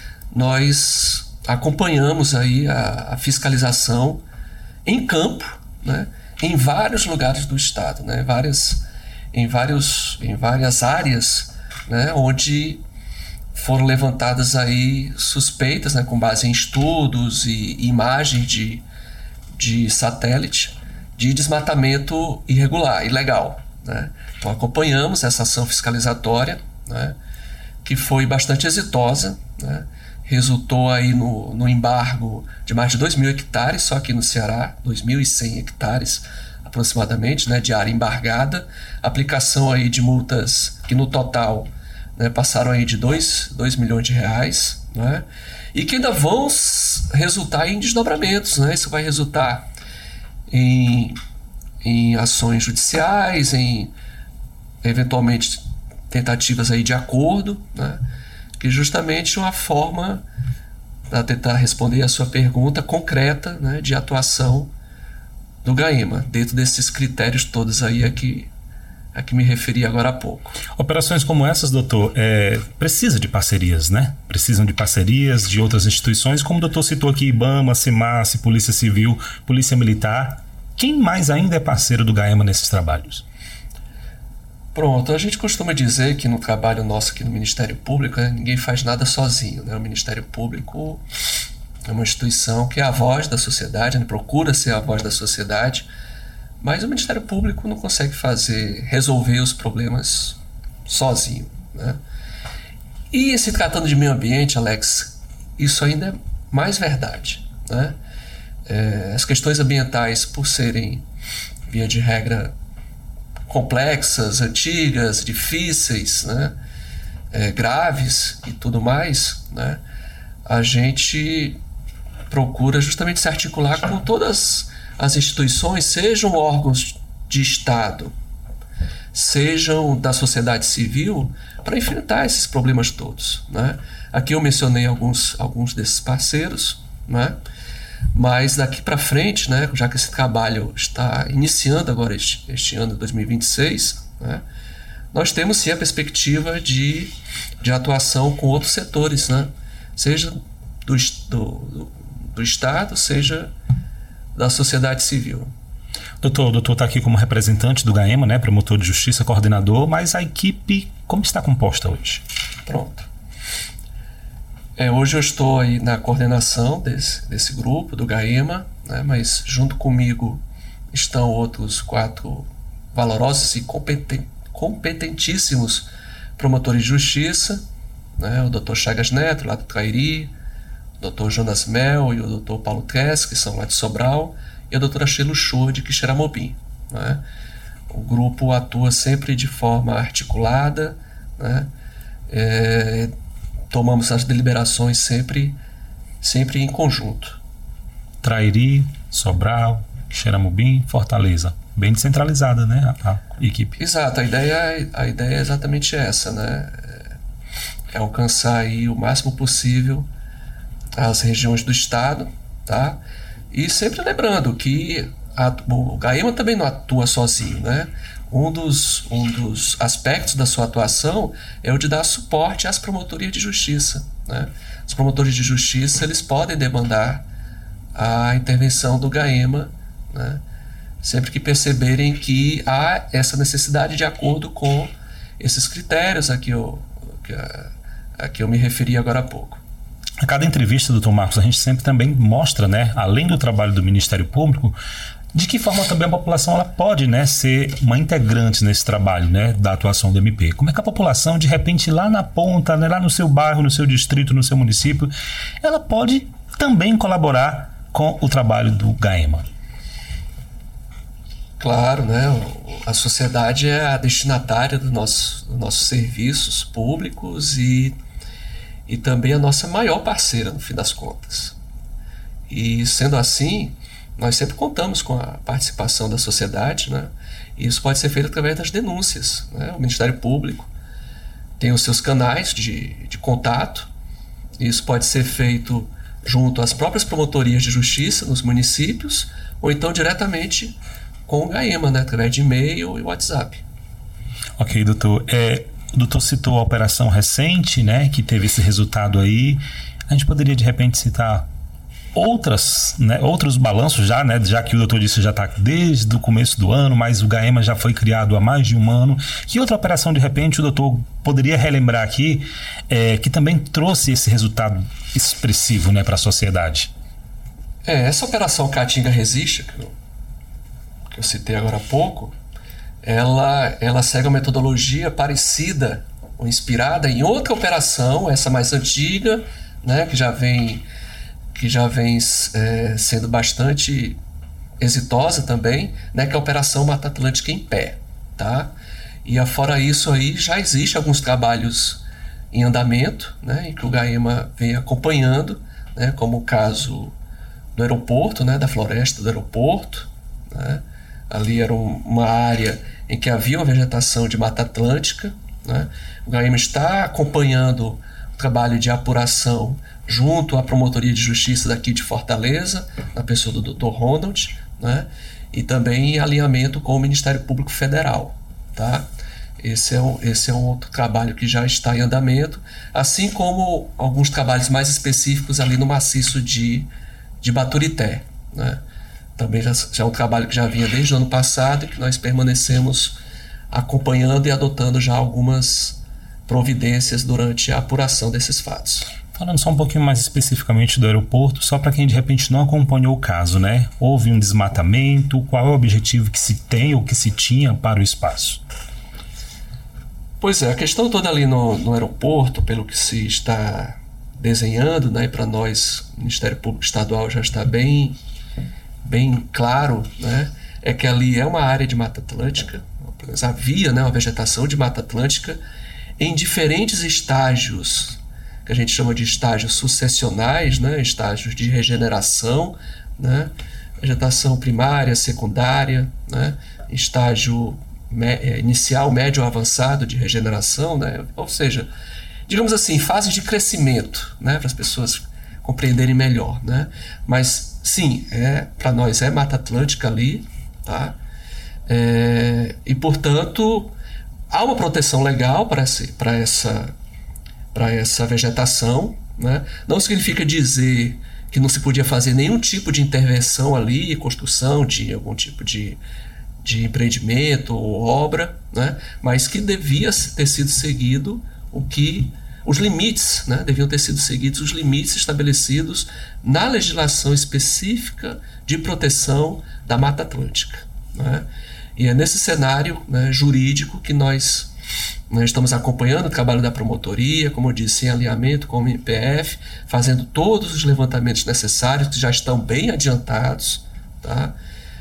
S2: nós acompanhamos aí a, a fiscalização em campo, né, em vários lugares do estado, né, várias, em, vários, em várias áreas, né, onde foram levantadas aí suspeitas, né, com base em estudos e, e imagens de, de satélite, de desmatamento irregular, ilegal, né? Então acompanhamos essa ação fiscalizatória, né, que foi bastante exitosa, né? Resultou aí no, no embargo de mais de dois mil hectares, só aqui no Ceará, dois mil e cem hectares aproximadamente, né, de área embargada, aplicação aí de multas que no total, né, passaram aí de dois milhões de reais, né, e que ainda vão resultar em desdobramentos, né? Isso vai resultar Em, em ações judiciais, em eventualmente tentativas aí de acordo, né, que é justamente uma forma para tentar responder a sua pergunta concreta, né, de atuação do GAEMA, dentro desses critérios todos aí a que, a que me referi agora há pouco.
S1: Operações como essas, doutor, é, precisa de parcerias, né? Precisam de parcerias de outras instituições, como o doutor citou aqui, IBAMA, CIMAS, Polícia Civil, Polícia Militar. Quem mais ainda é parceiro do GAEMA nesses trabalhos?
S2: Pronto, a gente costuma dizer que no trabalho nosso aqui no Ministério Público, né, ninguém faz nada sozinho, né? O Ministério Público é uma instituição que é a voz da sociedade, né? Procura ser a voz da sociedade, mas o Ministério Público não consegue fazer, resolver os problemas sozinho, né? E se tratando de meio ambiente, Alex, isso ainda é mais verdade, né? É, as questões ambientais, por serem, via de regra, complexas, antigas, difíceis, né, é, graves e tudo mais, né, a gente procura justamente se articular com todas as instituições, sejam órgãos de Estado, sejam da sociedade civil, para enfrentar esses problemas todos, né. Aqui eu mencionei alguns, alguns desses parceiros, né, mas daqui para frente, né, já que esse trabalho está iniciando agora este, este ano de dois mil e vinte e seis, né, nós temos sim a perspectiva de, de atuação com outros setores, né, seja do, do, do Estado, seja da sociedade civil.
S1: Doutor, o doutor está aqui como representante do GAEMA, né, promotor de justiça, coordenador, mas a equipe, como está composta hoje?
S2: Pronto. É, hoje eu estou aí na coordenação desse, desse grupo, do GAEMA, né, mas junto comigo estão outros quatro valorosos e competen, competentíssimos promotores de justiça, né, o doutor Chagas Neto, lá do Trairi, o doutor Jonas Mel e o doutor Paulo Tress, que são lá de Sobral, e a doutora Sheila Chor, de Quixeramobim, né. O grupo atua sempre de forma articulada, né, é, tomamos as deliberações sempre, sempre em conjunto.
S1: Trairi, Sobral, Quixeramobim, Fortaleza. Bem descentralizada, né, a, a equipe.
S2: Exato, a ideia, a ideia é exatamente essa, né? É alcançar aí o máximo possível as regiões do estado, tá? E sempre lembrando que a, o GAEMA também não atua sozinho, né? Um dos, um dos aspectos da sua atuação é o de dar suporte às promotorias de justiça, né? Os promotores de justiça, eles podem demandar a intervenção do GAEMA, né, sempre que perceberem que há essa necessidade de acordo com esses critérios a que eu, a, a que eu me referi agora há pouco.
S1: A cada entrevista, doutor Marcos, a gente sempre também mostra, né, além do trabalho do Ministério Público, de que forma também a população ela pode, né, ser uma integrante nesse trabalho, né, da atuação do M P. Como é que a população, de repente, lá na ponta, né, lá no seu bairro, no seu distrito, no seu município, ela pode também colaborar com o trabalho do GAEMA?
S2: Claro, né, a sociedade é a destinatária dos nossos, dos nossos serviços públicos e, e também a nossa maior parceira, no fim das contas. E, sendo assim, nós sempre contamos com a participação da sociedade, né? E isso pode ser feito através das denúncias, né? O Ministério Público tem os seus canais de, de contato, e isso pode ser feito junto às próprias promotorias de justiça nos municípios, ou então diretamente com o GAEMA, né? Através de e-mail e WhatsApp.
S1: Ok, doutor. É, o doutor citou a operação recente, né? Que teve esse resultado aí. A gente poderia, de repente, citar outras, né, outros balanços já, né, já que o doutor disse já está desde o começo do ano, mas o GAEMA já foi criado há mais de um ano. Que outra operação, de repente, o doutor poderia relembrar aqui, é, que também trouxe esse resultado expressivo, né, para a sociedade?
S2: É, essa operação Caatinga Resiste, que eu, que eu citei agora há pouco, ela, ela segue uma metodologia parecida ou inspirada em outra operação, essa mais antiga, né, que já vem... que já vem é, sendo bastante exitosa também, né, que é a Operação Mata Atlântica em Pé, tá? E afora isso aí já existe alguns trabalhos em andamento, né, em que o GAEMA vem acompanhando, né, como o caso do aeroporto, né, da floresta do aeroporto, né? Ali era um, uma área em que havia uma vegetação de Mata Atlântica, né? O GAEMA está acompanhando o trabalho de apuração junto à Promotoria de Justiça daqui de Fortaleza, na pessoa do doutor Ronald, né? E também em alinhamento com o Ministério Público Federal, tá? Esse é, um, esse é um outro trabalho que já está em andamento, assim como alguns trabalhos mais específicos ali no maciço de, de Baturité, né? Também já, já é um trabalho que já vinha desde o ano passado e que nós permanecemos acompanhando e adotando já algumas providências durante a apuração desses fatos.
S1: Falando só um pouquinho mais especificamente do aeroporto, só para quem de repente não acompanhou o caso, né? Houve um desmatamento, qual é o objetivo que se tem ou que se tinha para o espaço?
S2: Pois é, a questão toda ali no, no aeroporto, pelo que se está desenhando, né, e para nós, o Ministério Público Estadual já está bem, bem claro, né, é que ali é uma área de Mata Atlântica, havia, né, uma vegetação de Mata Atlântica em diferentes estágios, que a gente chama de estágios sucessionais, né, estágios de regeneração, né, vegetação primária, secundária, né, estágio me, inicial, médio ou avançado de regeneração, né, ou seja, digamos assim, fases de crescimento, né, para as pessoas compreenderem melhor, né, mas sim, é, para nós é Mata Atlântica ali, tá, é, e portanto há uma proteção legal para essa, para essa, para essa vegetação, né? Não significa dizer que não se podia fazer nenhum tipo de intervenção ali, construção de algum tipo de, de empreendimento ou obra, né? Mas que devia ter sido seguido o que os limites, né? Deviam ter sido seguidos os limites estabelecidos na legislação específica de proteção da Mata Atlântica, né? E é nesse cenário, né, jurídico que nós, nós estamos acompanhando o trabalho da promotoria, como eu disse, em alinhamento com o M P F, fazendo todos os levantamentos necessários, que já estão bem adiantados, tá,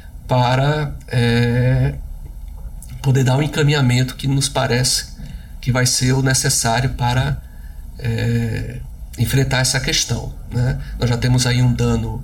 S2: para é, poder dar um encaminhamento que nos parece que vai ser o necessário para é, enfrentar essa questão, né? Nós já temos aí um dano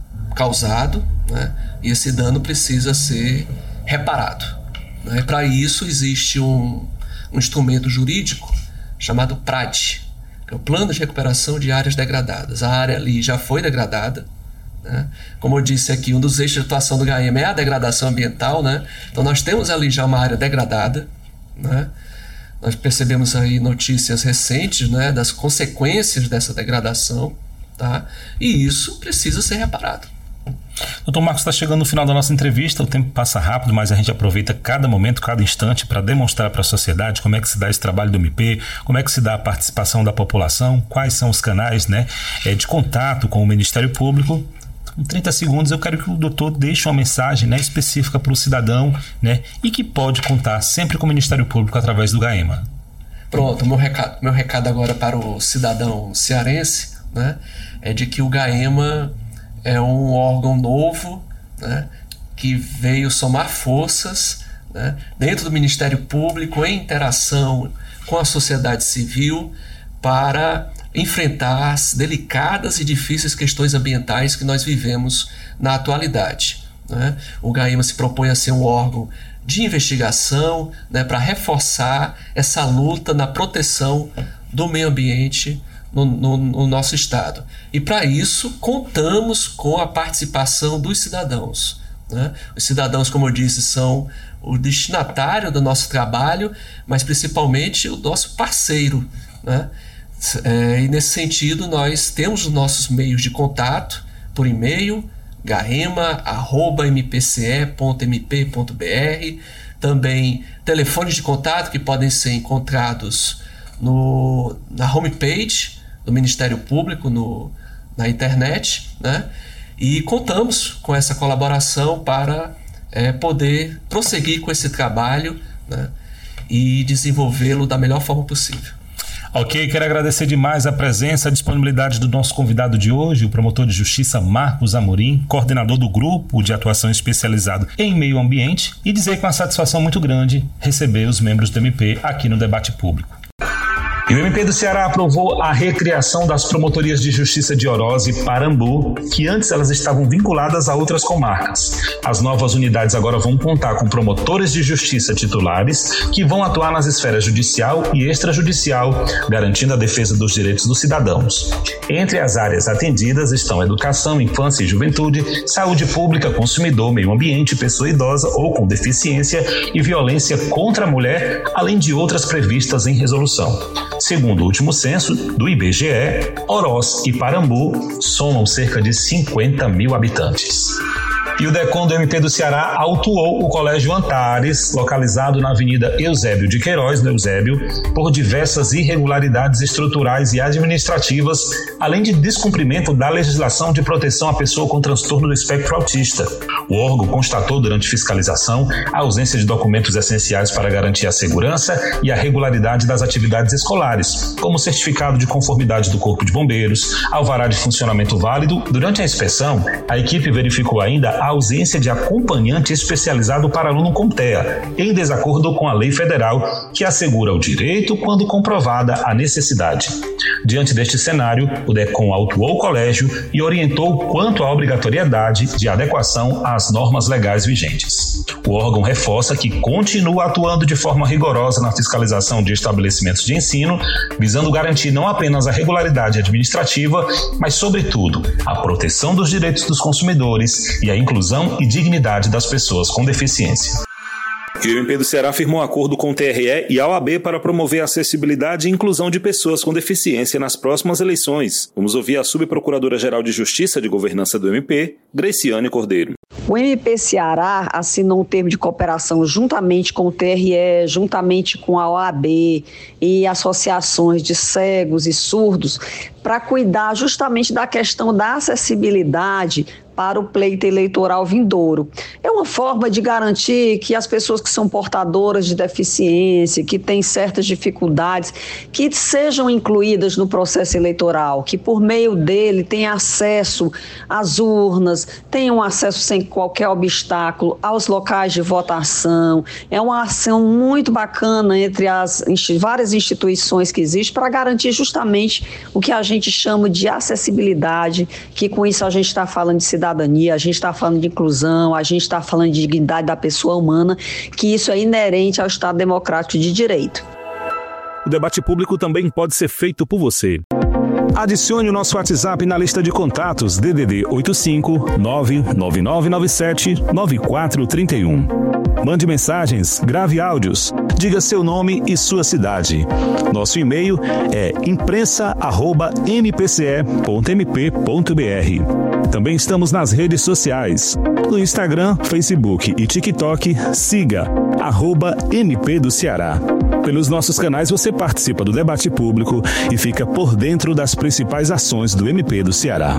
S2: causado, né, e esse dano precisa ser reparado, né? Para isso existe um, um instrumento jurídico chamado PRAD, que é o Plano de Recuperação de Áreas Degradadas. A área ali já foi degradada, né? Como eu disse aqui, um dos eixos de atuação do GAEMA é a degradação ambiental, né? Então nós temos ali já uma área degradada, né? Nós percebemos aí notícias recentes, né, das consequências dessa degradação, tá? E isso precisa ser reparado.
S1: Doutor Marcos, está chegando no final da nossa entrevista, o tempo passa rápido, mas a gente aproveita cada momento, cada instante para demonstrar para a sociedade como é que se dá esse trabalho do M P, como é que se dá a participação da população, quais são os canais, né, de contato com o Ministério Público. Em trinta segundos eu quero que o doutor deixe uma mensagem, né, específica para o cidadão, né, e que pode contar sempre com o Ministério Público através do GAEMA.
S2: Pronto, meu recado, meu recado agora para o cidadão cearense, né, é de que o GAEMA é um órgão novo, né, que veio somar forças, né, dentro do Ministério Público, em interação com a sociedade civil, para enfrentar as delicadas e difíceis questões ambientais que nós vivemos na atualidade, né? O GAEMA se propõe a ser um órgão de investigação, né, para reforçar essa luta na proteção do meio ambiente No, no, no nosso estado. E para isso contamos com a participação dos cidadãos, né? Os cidadãos, como eu disse, são o destinatário do nosso trabalho, mas principalmente o nosso parceiro, né? É, e nesse sentido nós temos os nossos meios de contato por e-mail, gaema arroba m p c e ponto m p ponto b r, também telefones de contato que podem ser encontrados no, na homepage do Ministério Público no, na internet, né? E contamos com essa colaboração para é, poder prosseguir com esse trabalho, né, e desenvolvê-lo da melhor forma possível.
S1: Ok, quero agradecer demais a presença e a disponibilidade do nosso convidado de hoje, o promotor de justiça Marcos Amorim, coordenador do grupo de atuação especializado em meio ambiente, e dizer com uma satisfação muito grande receber os membros do M P aqui no Debate Público. E o M P do Ceará aprovou a recriação das promotorias de justiça de Oroz e Parambu, que antes elas estavam vinculadas a outras comarcas. As novas unidades agora vão contar com promotores de justiça titulares que vão atuar nas esferas judicial e extrajudicial, garantindo a defesa dos direitos dos cidadãos. Entre as áreas atendidas estão educação, infância e juventude, saúde pública, consumidor, meio ambiente, pessoa idosa ou com deficiência e violência contra a mulher, além de outras previstas em resolução. Segundo o último censo do I B G E, Oroz e Parambu somam cerca de cinquenta mil habitantes. E o DECOM do M P do Ceará autuou o Colégio Antares, localizado na Avenida Eusébio de Queiroz, no Eusébio, por diversas irregularidades estruturais e administrativas, além de descumprimento da legislação de proteção à pessoa com transtorno do espectro autista. O órgão constatou durante fiscalização a ausência de documentos essenciais para garantir a segurança e a regularidade das atividades escolares, como certificado de conformidade do Corpo de Bombeiros, alvará de funcionamento válido. Durante a inspeção, a equipe verificou ainda a ausência de acompanhante especializado para aluno com T E A, em desacordo com a lei federal que assegura o direito quando comprovada a necessidade. Diante deste cenário, o DECOM autuou o colégio e orientou quanto à obrigatoriedade de adequação às normas legais vigentes. O órgão reforça que continua atuando de forma rigorosa na fiscalização de estabelecimentos de ensino, visando garantir não apenas a regularidade administrativa, mas, sobretudo, a proteção dos direitos dos consumidores e a inclusão e dignidade das pessoas com deficiência. E o M P do Ceará firmou um acordo com o T R E e a O A B para promover a acessibilidade e inclusão de pessoas com deficiência nas próximas eleições. Vamos ouvir a Subprocuradora-Geral de Justiça de Governança do M P, Graciane Cordeiro.
S16: O M P Ceará assinou um termo de cooperação juntamente com o T R E, juntamente com a O A B e associações de cegos e surdos, para cuidar justamente da questão da acessibilidade para o pleito eleitoral vindouro. É uma forma de garantir que as pessoas que são portadoras de deficiência, que têm certas dificuldades, que sejam incluídas no processo eleitoral, que por meio dele tenham acesso às urnas, tenham acesso sem qualquer obstáculo aos locais de votação. É uma ação muito bacana entre as várias instituições que existem para garantir justamente o que a gente chama de acessibilidade, que com isso a gente está falando de cidadania, a gente está falando de inclusão, a gente está falando de dignidade da pessoa humana, que isso é inerente ao Estado Democrático de Direito.
S1: O debate público também pode ser feito por você. Adicione o nosso WhatsApp na lista de contatos D D D oito cinco nove nove nove nove sete nove quatro três um. Mande mensagens, grave áudios, diga seu nome e sua cidade. Nosso e-mail é imprensa arroba m p c e ponto m p ponto b r. Também estamos nas redes sociais. No Instagram, Facebook e TikTok, siga arroba M P do Ceará. Pelos nossos canais você participa do debate público e fica por dentro das principais ações do M P do Ceará.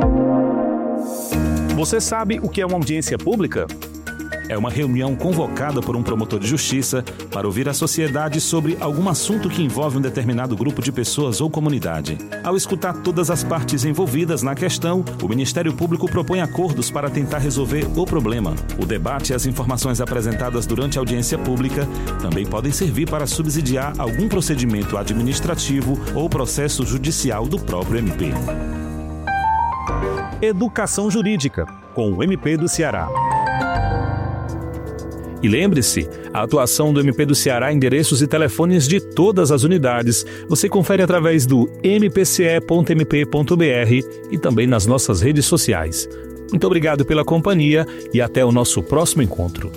S1: Você sabe o que é uma audiência pública? É uma reunião convocada por um promotor de justiça para ouvir a sociedade sobre algum assunto que envolve um determinado grupo de pessoas ou comunidade. Ao escutar todas as partes envolvidas na questão, o Ministério Público propõe acordos para tentar resolver o problema. O debate e as informações apresentadas durante a audiência pública também podem servir para subsidiar algum procedimento administrativo ou processo judicial do próprio M P. Educação Jurídica, com o M P do Ceará. E lembre-se, a atuação do M P do Ceará, endereços e telefones de todas as unidades, você confere através do m p c e ponto m p ponto b r e também nas nossas redes sociais. Muito obrigado pela companhia e até o nosso próximo encontro.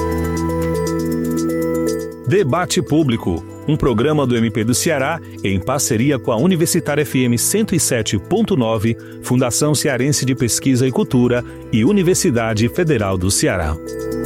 S1: Debate Público, um programa do M P do Ceará em parceria com a Universitária F M cento e sete ponto nove, Fundação Cearense de Pesquisa e Cultura e Universidade Federal do Ceará.